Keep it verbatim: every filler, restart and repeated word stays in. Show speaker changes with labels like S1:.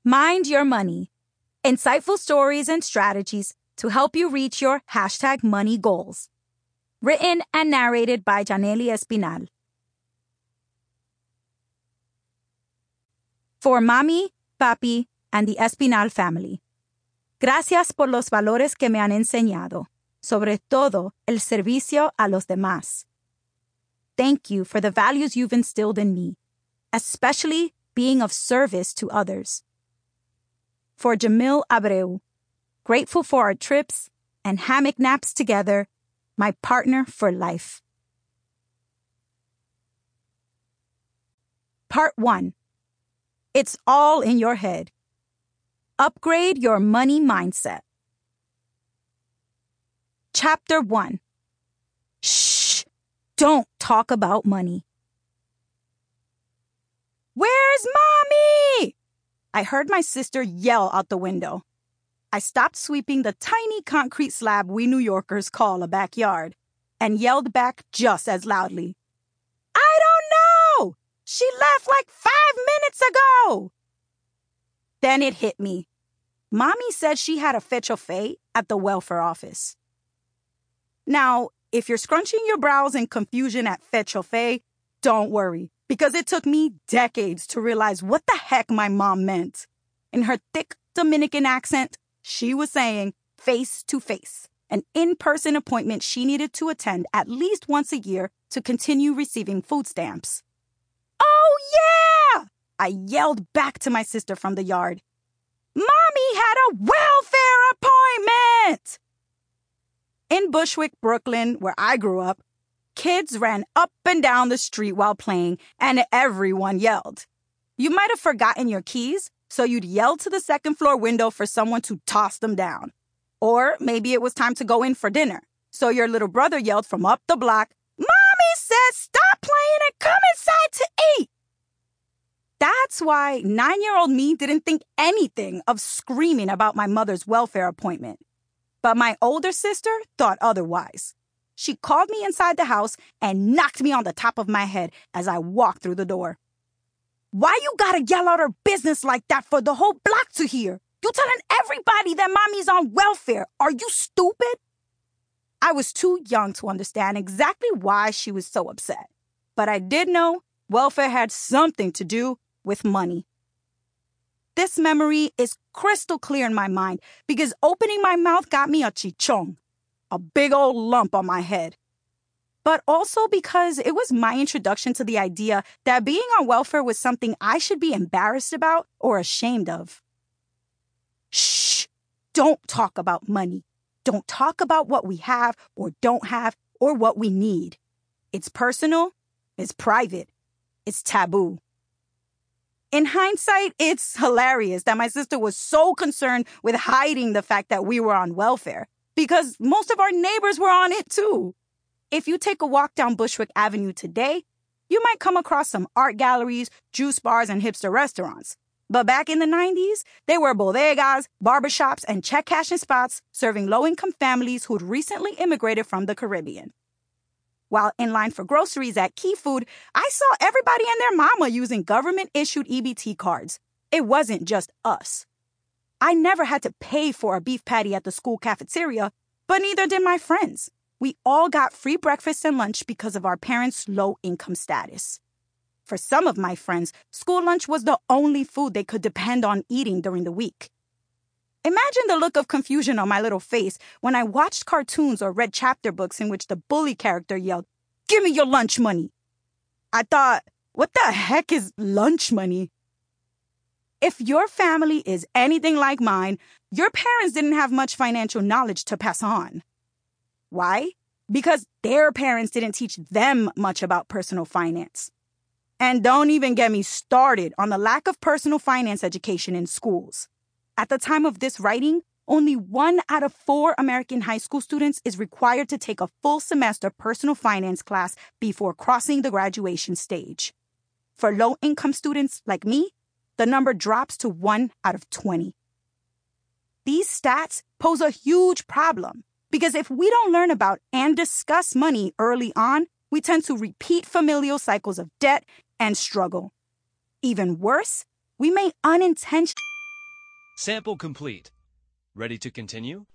S1: Mind Your Money. Insightful stories and strategies to help you reach your hashtag money goals. Written and narrated by Janely Espinal. For Mami, Papi, and the Espinal family. Gracias por los valores que me han enseñado, sobre todo el servicio a los demás. Thank you for the values you've instilled in me, especially being of service to others. For Jamil Abreu, grateful for our trips and hammock naps together, my partner for life. Part one. It's all in your head. Upgrade your money mindset. Chapter one. Shh! Don't talk about money. Where's Mommy? I heard my sister yell out the window. I stopped sweeping the tiny concrete slab we New Yorkers call a backyard and yelled back just as loudly. I don't know! She left like five minutes ago! Then it hit me. Mommy said she had a fetch-a-fay at the welfare office. Now, if you're scrunching your brows in confusion at fetch-a-fay, don't worry, because it took me decades to realize what the heck my mom meant. In her thick Dominican accent, she was saying face-to-face, an in-person appointment she needed to attend at least once a year to continue receiving food stamps. Oh, yeah! I yelled back to my sister from the yard. Mommy had a welfare appointment! In Bushwick, Brooklyn, where I grew up, kids ran up and down the street while playing, and everyone yelled. You might have forgotten your keys, so you'd yell to the second floor window for someone to toss them down. Or maybe it was time to go in for dinner, so your little brother yelled from up the block, Mommy said stop playing and come inside to eat! That's why nine-year-old me didn't think anything of screaming about my mother's welfare appointment. But my older sister thought otherwise. She called me inside the house and knocked me on the top of my head as I walked through the door. Why you gotta yell out her business like that for the whole block to hear? You telling everybody that Mommy's on welfare. Are you stupid? I was too young to understand exactly why she was so upset. But I did know welfare had something to do with money. This memory is crystal clear in my mind because opening my mouth got me a chichón, a big old lump on my head. But also because it was my introduction to the idea that being on welfare was something I should be embarrassed about or ashamed of. Shh! Don't talk about money. Don't talk about what we have or don't have or what we need. It's personal. It's private. It's taboo. In hindsight, it's hilarious that my sister was so concerned with hiding the fact that we were on welfare, because most of our neighbors were on it too. If you take a walk down Bushwick Avenue today, you might come across some art galleries, juice bars, and hipster restaurants. But back in the nineties, they were bodegas, barbershops, and check cashing spots serving low-income families who'd recently immigrated from the Caribbean. While in line for groceries at Key Food, I saw everybody and their mama using government-issued E B T cards. It wasn't just us. I never had to pay for a beef patty at the school cafeteria, but neither did my friends. We all got free breakfast and lunch because of our parents' low-income status. For some of my friends, school lunch was the only food they could depend on eating during the week. Imagine the look of confusion on my little face when I watched cartoons or read chapter books in which the bully character yelled, "Give me your lunch money." I thought, what the heck is lunch money? If your family is anything like mine, your parents didn't have much financial knowledge to pass on. Why? Because their parents didn't teach them much about personal finance. And don't even get me started on the lack of personal finance education in schools. At the time of this writing, only one out of four American high school students is required to take a full semester personal finance class before crossing the graduation stage. For low-income students like me, the number drops to one out of twenty. These stats pose a huge problem because if we don't learn about and discuss money early on, we tend to repeat familial cycles of debt and struggle. Even worse, we may unintentionally
S2: Sample complete. Ready to continue?